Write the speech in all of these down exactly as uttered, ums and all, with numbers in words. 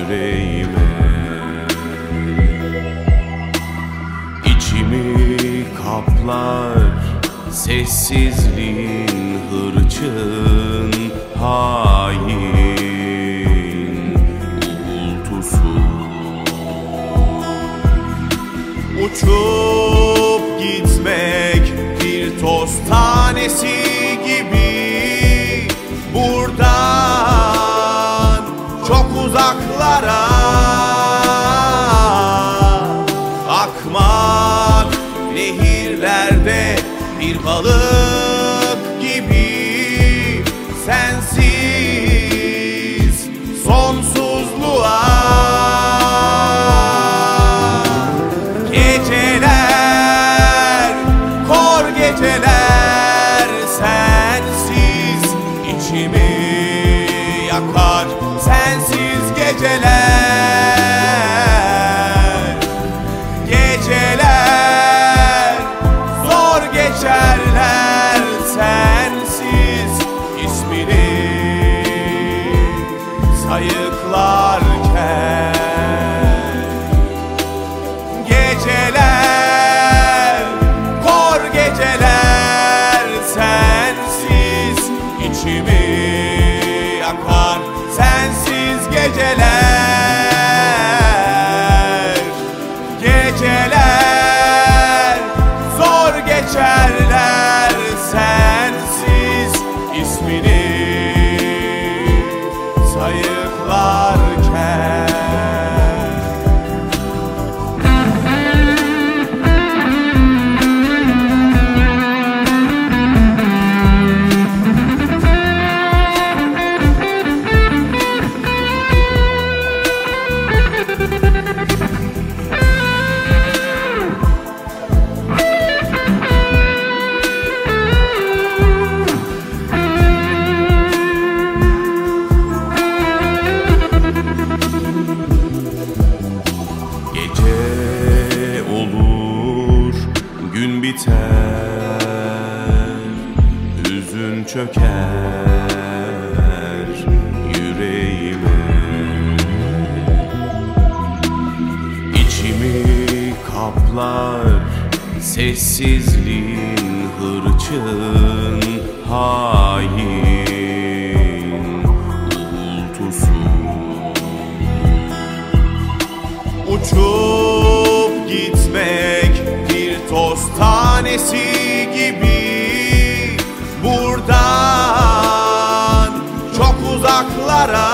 yüreğime. İçimi kaplar sessizliğin, hırçın, hain uğultusu. Uçup gitmek bir toz tanesi gibi, buradan çok uzaklara akmak, nehirlerde bir balık gibi, sensiz sonsuzluğa. Geceler, kor geceler, sensiz içimi yakar, sensiz geceler. Geceler zor geçerler, sensiz ismini sayıklarken. Geceler, kor geceler, sensiz içimi yakar, sensiz geceler. Geceler zor geçerler, sensiz ismini sayıklarken. Gece olur, gün biter, hüzün çöker yüreğime. İçimi kaplar sessizliğin, hırçın, hain uğultusu. Uçup gitmek bir toz tanesi gibi, buradan çok uzaklara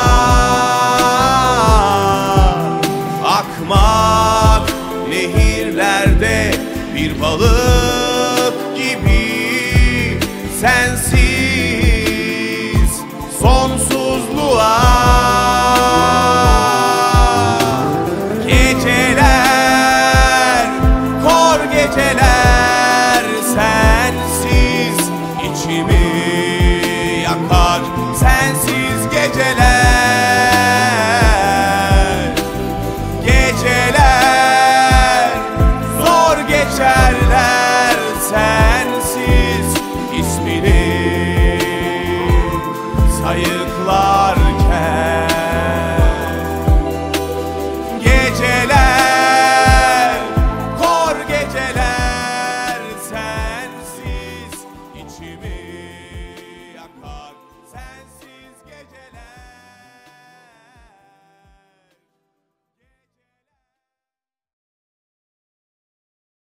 akmak, nehirlerde bir balık